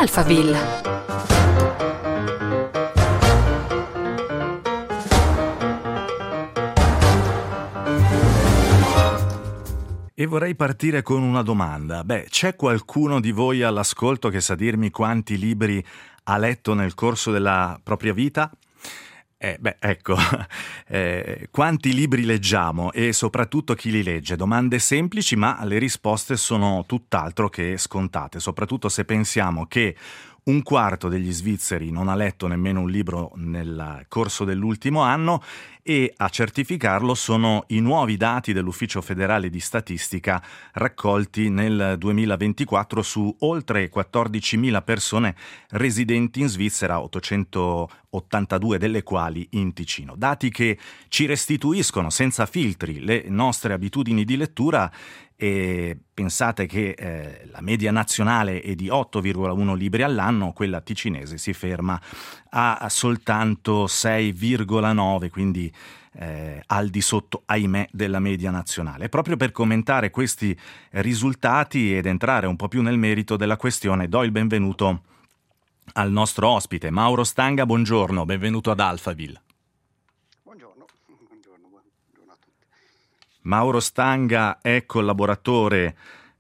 Alphaville. E vorrei partire con una domanda. C'è qualcuno di voi all'ascolto che sa dirmi quanti libri ha letto nel corso della propria vita? Ecco, quanti libri leggiamo e soprattutto chi li legge? Domande semplici, ma le risposte sono tutt'altro che scontate, soprattutto se pensiamo che un quarto degli svizzeri non ha letto nemmeno un libro nel corso dell'ultimo anno e a certificarlo sono i nuovi dati dell'Ufficio federale di statistica raccolti nel 2024 su oltre 14.000 persone residenti in Svizzera, 882 delle quali in Ticino. Dati che ci restituiscono senza filtri le nostre abitudini di lettura. E pensate che la media nazionale è di 8,1 libri all'anno, quella ticinese si ferma a soltanto 6,9, quindi al di sotto, ahimè, della media nazionale. Proprio per commentare questi risultati ed entrare un po' più nel merito della questione, do il benvenuto al nostro ospite, Mauro Stanga. Buongiorno, benvenuto ad Alphaville. Buongiorno a tutti. Mauro Stanga è collaboratore,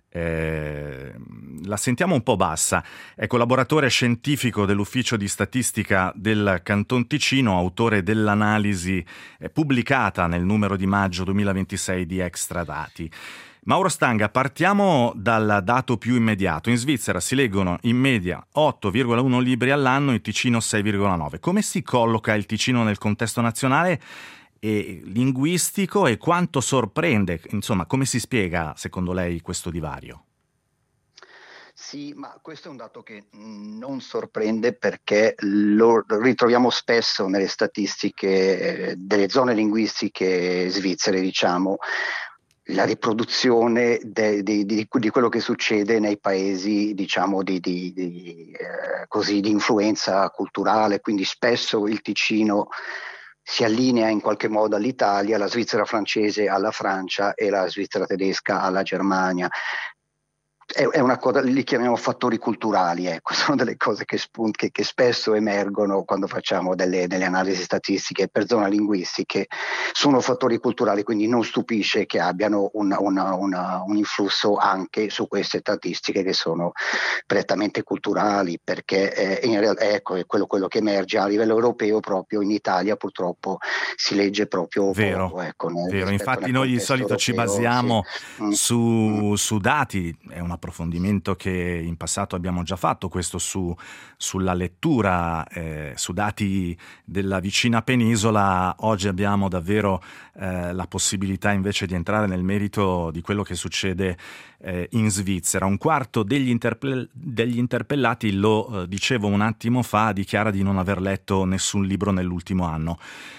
la sentiamo un po' bassa, è collaboratore scientifico dell'Ufficio di Statistica del Canton Ticino, autore dell'analisi pubblicata nel numero di maggio 2026 di Extradati. Mauro Stanga, partiamo dal dato più immediato. In Svizzera si leggono in media 8,1 libri all'anno, in Ticino 6,9. Come si colloca il Ticino nel contesto nazionale e linguistico e quanto sorprende, insomma, come si spiega secondo lei questo divario? Sì, ma questo è un dato che non sorprende perché lo ritroviamo spesso nelle statistiche delle zone linguistiche svizzere, diciamo, la riproduzione di quello che succede nei paesi, diciamo, così, di influenza culturale, quindi spesso il Ticino si allinea in qualche modo all'Italia, la Svizzera francese alla Francia e la Svizzera tedesca alla Germania. È una cosa, li chiamiamo fattori culturali, ecco, sono delle cose che spesso emergono quando facciamo delle analisi statistiche per zone linguistiche, sono fattori culturali, quindi non stupisce che abbiano un influsso anche su queste statistiche che sono prettamente culturali, perché in realtà ecco, è quello che emerge a livello europeo. Proprio in Italia purtroppo si legge proprio Vero, poco, ecco, vero. Infatti nel noi di contesto solito ci europeo, sì. basiamo su dati, è un approfondimento che in passato abbiamo già fatto, questo sulla lettura, su dati della vicina penisola. Oggi abbiamo davvero la possibilità invece di entrare nel merito di quello che succede in Svizzera. Un quarto degli interpellati, lo dicevo un attimo fa, dichiara di non aver letto nessun libro nell'ultimo anno.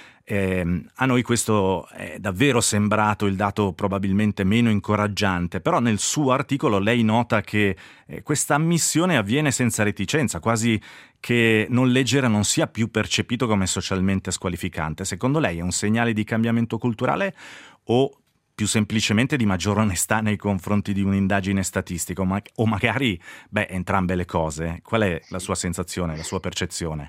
A noi questo è davvero sembrato il dato probabilmente meno incoraggiante, però nel suo articolo lei nota che questa ammissione avviene senza reticenza, quasi che non leggere non sia più percepito come socialmente squalificante. Secondo lei è un segnale di cambiamento culturale o più semplicemente di maggior onestà nei confronti di un'indagine statistica, o magari entrambe le cose? Qual è la sua sensazione, la sua percezione?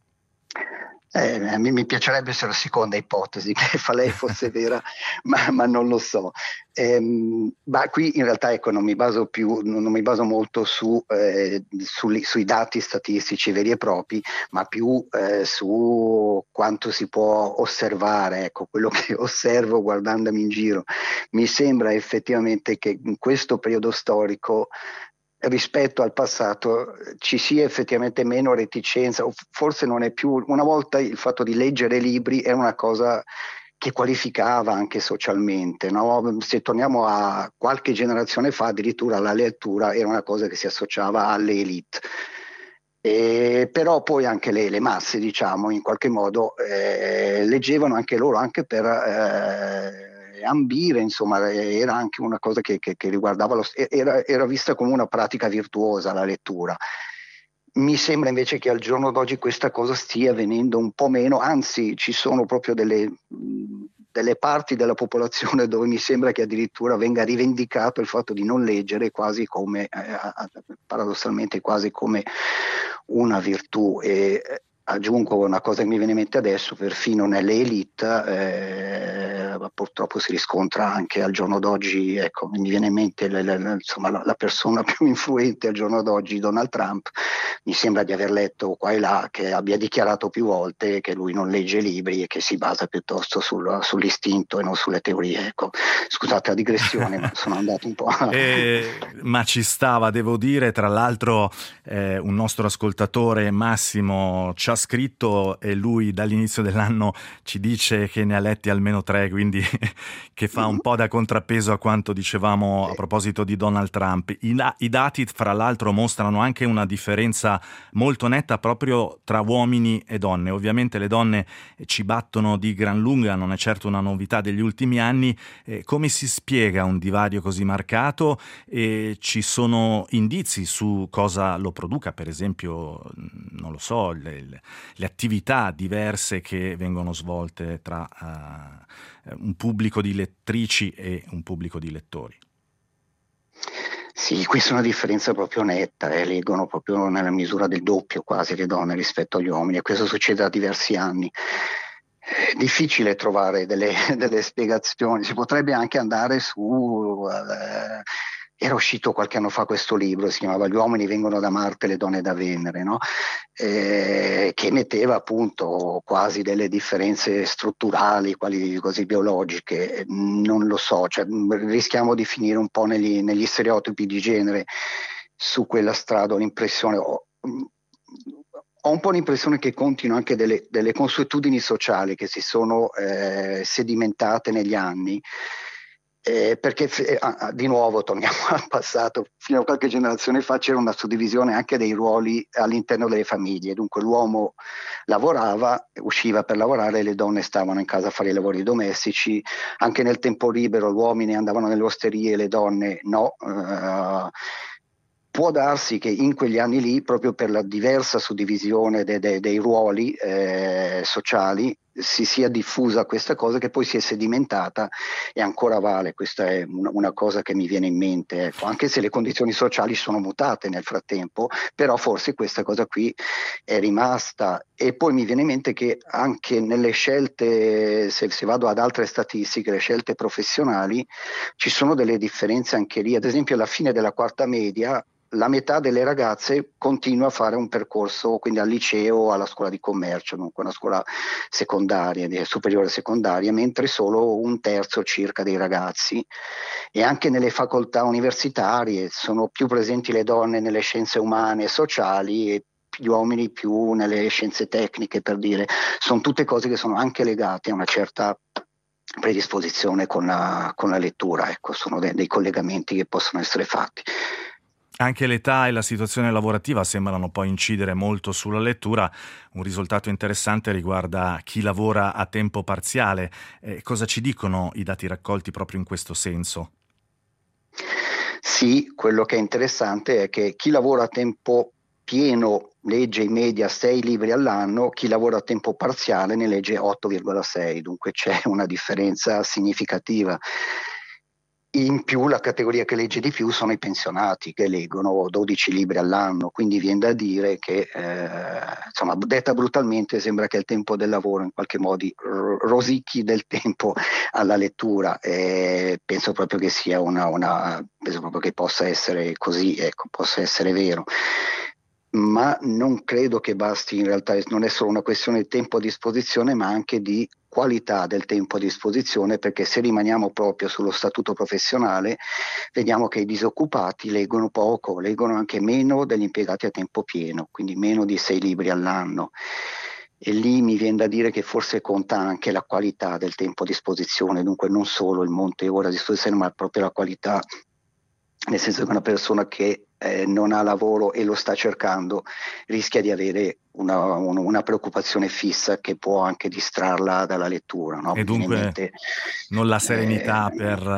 Mi piacerebbe se la seconda ipotesi che fa lei fosse vera, ma non lo so. Ma qui in realtà ecco, non mi baso molto sui dati statistici veri e propri, ma più su quanto si può osservare. Ecco, quello che osservo guardandomi in giro, mi sembra effettivamente che in questo periodo storico, rispetto al passato, ci sia effettivamente meno reticenza, o forse non è più. Una volta il fatto di leggere libri era una cosa che qualificava anche socialmente, no? Se torniamo a qualche generazione fa, addirittura la lettura era una cosa che si associava alle elite. Però poi anche le masse, diciamo, in qualche modo leggevano anche loro, anche per ambire, insomma, era anche una cosa che riguardava era vista come una pratica virtuosa la lettura. Mi sembra invece che al giorno d'oggi questa cosa stia avvenendo un po' meno, anzi ci sono proprio delle parti della popolazione dove mi sembra che addirittura venga rivendicato il fatto di non leggere quasi come paradossalmente quasi come una virtù. E aggiungo una cosa che mi viene in mente adesso: perfino nelle elite purtroppo si riscontra anche al giorno d'oggi. Ecco, mi viene in mente insomma, la persona più influente al giorno d'oggi, Donald Trump. Mi sembra di aver letto qua e là che abbia dichiarato più volte che lui non legge libri e che si basa piuttosto sull'istinto e non sulle teorie. Ecco, scusate la digressione, ma sono andato un po' ma ci stava, devo dire. Tra l'altro un nostro ascoltatore, Massimo, ci ha scritto e lui dall'inizio dell'anno ci dice che ne ha letti almeno 3, quindi che fa un po' da contrappeso a quanto dicevamo a proposito di Donald Trump. I dati, fra l'altro, mostrano anche una differenza molto netta proprio tra uomini e donne. Ovviamente le donne ci battono di gran lunga, non è certo una novità degli ultimi anni. Come si spiega un divario così marcato? E ci sono indizi su cosa lo produca, per esempio, non lo so, le attività diverse che vengono svolte tra un pubblico di lettrici e un pubblico di lettori? Sì, questa è una differenza proprio netta, leggono proprio nella misura del doppio quasi le donne rispetto agli uomini, e questo succede da diversi anni. È difficile trovare delle spiegazioni. Si potrebbe anche andare su era uscito qualche anno fa questo libro, si chiamava Gli uomini vengono da Marte, le donne da Venere, no? Che metteva appunto quasi delle differenze strutturali, quali così biologiche. Non lo so, cioè, rischiamo di finire un po' negli stereotipi di genere. Su quella strada ho l'impressione, ho un po' l'impressione che contino anche delle consuetudini sociali che si sono sedimentate negli anni. Perché di nuovo torniamo al passato. Fino a qualche generazione fa c'era una suddivisione anche dei ruoli all'interno delle famiglie. Dunque l'uomo lavorava, usciva per lavorare, le donne stavano in casa a fare i lavori domestici. Anche nel tempo libero gli uomini andavano nelle osterie, le donne no. Può darsi che in quegli anni lì, proprio per la diversa suddivisione dei ruoli sociali, si sia diffusa questa cosa che poi si è sedimentata e ancora vale. Questa è una cosa che mi viene in mente, ecco. Anche se le condizioni sociali sono mutate nel frattempo, però forse questa cosa qui è rimasta. E poi mi viene in mente che anche nelle scelte, se vado ad altre statistiche, le scelte professionali, ci sono delle differenze anche lì. Ad esempio alla fine della quarta media la metà delle ragazze continua a fare un percorso, quindi al liceo o alla scuola di commercio, dunque una scuola secondaria, superiore secondaria, mentre solo un terzo circa dei ragazzi. E anche nelle facoltà universitarie sono più presenti le donne nelle scienze umane e sociali e gli uomini più nelle scienze tecniche, per dire. Sono tutte cose che sono anche legate a una certa predisposizione con la lettura, ecco, sono dei collegamenti che possono essere fatti. Anche l'età e la situazione lavorativa sembrano poi incidere molto sulla lettura. Un risultato interessante riguarda chi lavora a tempo parziale. Cosa ci dicono i dati raccolti proprio in questo senso? Sì, quello che è interessante è che chi lavora a tempo pieno legge in media 6 libri all'anno, chi lavora a tempo parziale ne legge 8,6, dunque c'è una differenza significativa. In più la categoria che legge di più sono i pensionati, che leggono 12 libri all'anno, quindi viene da dire che, insomma, detta brutalmente, sembra che il tempo del lavoro in qualche modo rosicchi del tempo alla lettura. Penso proprio che sia penso proprio che possa essere così, ecco, possa essere vero. Ma non credo che basti, in realtà non è solo una questione di tempo a disposizione, ma anche di qualità del tempo a disposizione, perché se rimaniamo proprio sullo statuto professionale, vediamo che i disoccupati leggono poco, leggono anche meno degli impiegati a tempo pieno, quindi meno di 6 libri all'anno. E lì mi viene da dire che forse conta anche la qualità del tempo a disposizione, dunque non solo il monte ore a disposizione, ma proprio la qualità, nel senso che una persona che non ha lavoro e lo sta cercando rischia di avere una preoccupazione fissa che può anche distrarla dalla lettura, no? E Mi viene in dunque mente non la serenità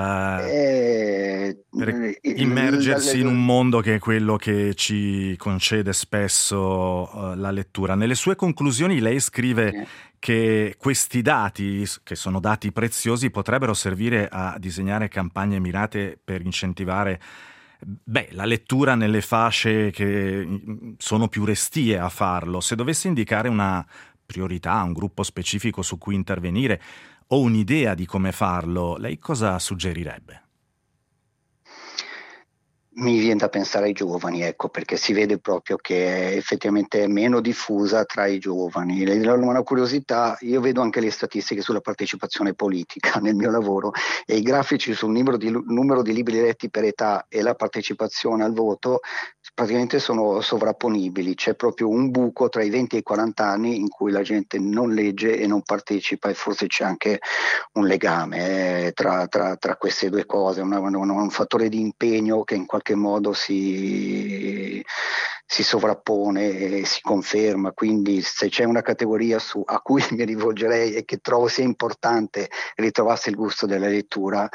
per immergersi in un il, mondo che è quello che ci concede spesso la lettura. Nelle sue conclusioni lei scrive che questi dati, che sono dati preziosi, potrebbero servire a disegnare campagne mirate per incentivare Beh, la lettura nelle fasce che sono più restie a farlo. Se dovessi indicare una priorità, un gruppo specifico su cui intervenire o un'idea di come farlo, lei cosa suggerirebbe? Mi viene da pensare ai giovani, ecco, perché si vede proprio che effettivamente è meno diffusa tra i giovani. Una curiosità, io vedo anche le statistiche sulla partecipazione politica nel mio lavoro e i grafici sul numero di libri letti per età e la partecipazione al voto praticamente sono sovrapponibili. C'è proprio un buco tra i 20 e i 40 anni in cui la gente non legge e non partecipa e forse c'è anche un legame tra queste due cose, un fattore di impegno che in qualche modo si sovrappone e si conferma. Quindi se c'è una categoria a cui mi rivolgerei e che trovo sia importante ritrovarsi il gusto della lettura,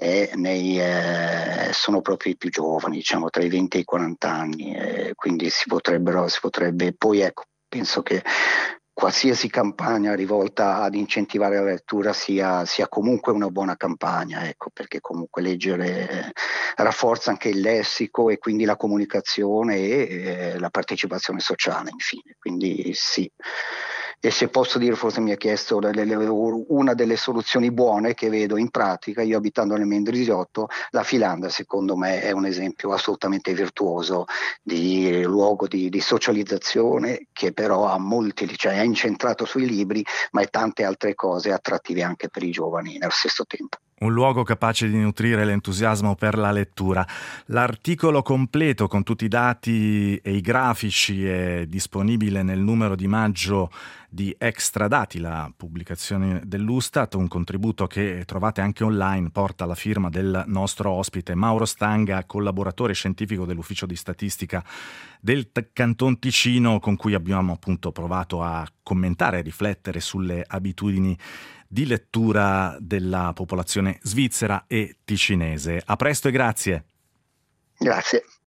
sono proprio i più giovani, diciamo tra i 20 e i 40 anni, quindi si potrebbe, poi ecco, penso che qualsiasi campagna rivolta ad incentivare la lettura sia comunque una buona campagna, ecco, perché comunque leggere rafforza anche il lessico e quindi la comunicazione e la partecipazione sociale, infine. Quindi sì. E se posso dire, forse mi ha chiesto una delle soluzioni buone che vedo in pratica, io abitando nel Mendrisiotto, la Filanda secondo me è un esempio assolutamente virtuoso di luogo di socializzazione che però ha cioè è incentrato sui libri, ma è tante altre cose attrattive anche per i giovani nello stesso tempo. Un luogo capace di nutrire l'entusiasmo per la lettura. L'articolo completo con tutti i dati e i grafici è disponibile nel numero di maggio di Extra Dati, la pubblicazione dell'Ustat, un contributo che trovate anche online, porta la firma del nostro ospite Mauro Stanga, collaboratore scientifico dell'Ufficio di Statistica del Canton Ticino, con cui abbiamo appunto provato a commentare e riflettere sulle abitudini di lettura della popolazione svizzera e ticinese. A presto e grazie. Grazie.